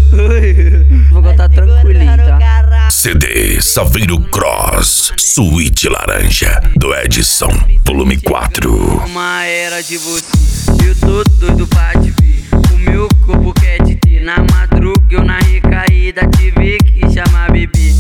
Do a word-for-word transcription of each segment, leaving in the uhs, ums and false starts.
Vou contar tranquilinho, tá? C D Saveiro Cross, Suíte Laranja, do Edson, volume quatro. Uma era de você, eu tô doido pra te ver. O meu corpo quer te ter. Na madruga eu na recaída tive que chamar bebê.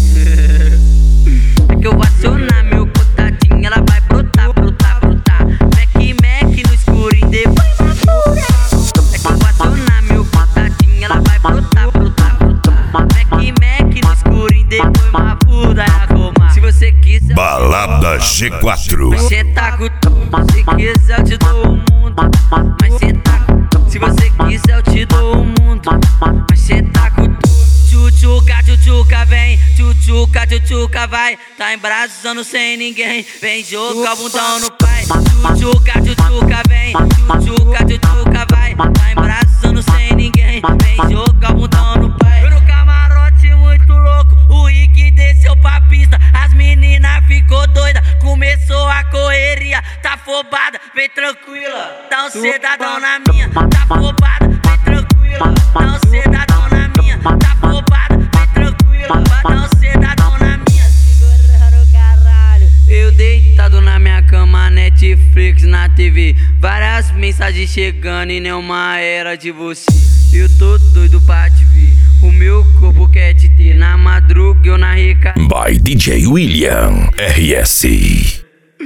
É que eu vou acionar meu contatinho, ela vai brotar, brotar, brotar. Mac, Mac no escurinho, depois madura. É que eu vou acionar meu contatinho, ela vai brotar, brotar, brotar. Mac, Mac no escurinho, depois madura. Se você quiser Balada G quatro. mas cê tá com tudo, se quiser eu te dou o mundo. Mas cê tá com tudo, se você quiser eu te dou o mundo. Mas cê tá com tudo. Tchutchuca, tchutchuca, vem. Tchutchuca, tchutchuca, vai. Tá embraçando sem ninguém. Vem jogar o bundão no pai. Tchutchuca, tchutchuca, vem. Tchutchuca, tchutchuca, vai. Tá embraçando sem ninguém. Vem jogar o bundão no pai. Eu no camarote muito louco, o Rick desceu pra pista. As meninas ficou doida, começou a correria. Tá afobada, vem tranquila. Dá um cidadão na minha. Tá afobada, vem tranquila. Dá um cidadão na minha. Tá afobada, vem tranquila. Dá um cidadão na minha. Segurando o caralho. Eu deitado na minha cama, Netflix na T V. Várias mensagens chegando e nenhuma era de você. Eu tô doido pra te ver. O meu corpo quer te ter. Na madruga eu na reca. By D J William R S.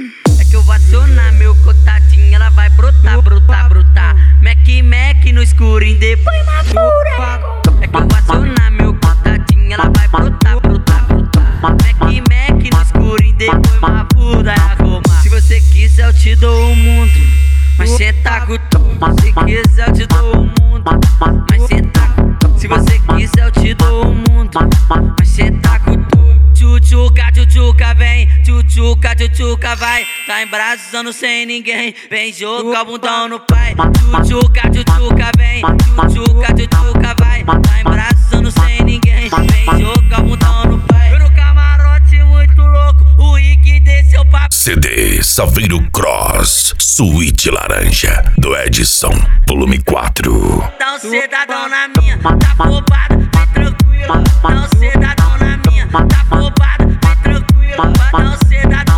É que eu vou acionar meu contatinho, ela vai brotar, brotar, brotar. Mac, Mac no escurinho, depois madura. É que eu vou acionar meu contatinho, ela vai brotar, brotar, brotar. Mac, Mac no escurinho, depois madura. Se você quiser eu te dou o mundo, mas cê tá com tudo. Se quiser eu te dou o mundo, mas cê tá com tudo. Se você quiser eu te dou o mundo, mas cê tá com tudo. Tchutchuca, tchutchuca, vem. Tchutchuca, tchutchuca, vai. Tá embraçando sem ninguém. Vem jogar o bundão no pai. Tchutchuca, tchutchuca, vem. Tchutchuca, tchutchuca, vai. Tá embraçando sem ninguém. Vem jogar o bundão no pai. Eu no camarote muito louco, o Rick desceu pra... C D Saveiro Cross, Suíte Laranja, do Edson, volume quatro. Dá um cidadão na minha. Tá afobada, vem tranquila. Dá um cidadão na minha. Tá afobada, vem tranquila. Dá um cidadão